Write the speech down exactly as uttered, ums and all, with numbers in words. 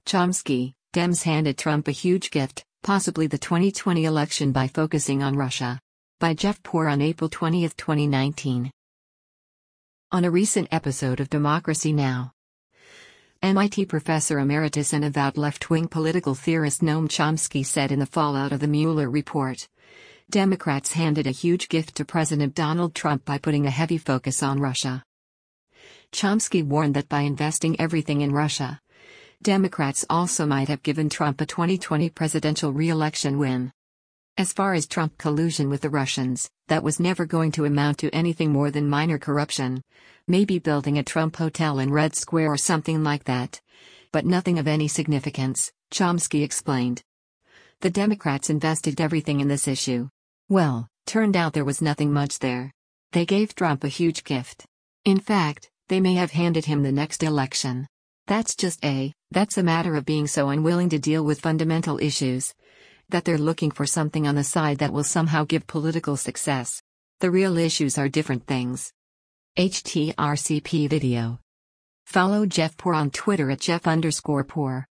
Chomsky, Dems handed Trump a huge gift, possibly the twenty twenty election by focusing on Russia. By Jeff Poor on April twentieth, twenty nineteen. On a recent episode of Democracy Now!, M I T professor emeritus and avowed left-wing political theorist Noam Chomsky said in the fallout of the Mueller report, Democrats handed a huge gift to President Donald Trump by putting a heavy focus on Russia. Chomsky warned that by investing everything in Russia, Democrats also might have given Trump a twenty twenty presidential re-election win. As far as Trump collusion with the Russians, that was never going to amount to anything more than minor corruption, maybe building a Trump hotel in Red Square or something like that. But nothing of any significance, Chomsky explained. The Democrats invested everything in this issue. Well, turned out there was nothing much there. They gave Trump a huge gift. In fact, they may have handed him the next election. That's just a, that's a matter of being so unwilling to deal with fundamental issues, that they're looking for something on the side that will somehow give political success. The real issues are different things. H T R C P video. Follow Jeff Poor on Twitter at Jeff underscore Poor.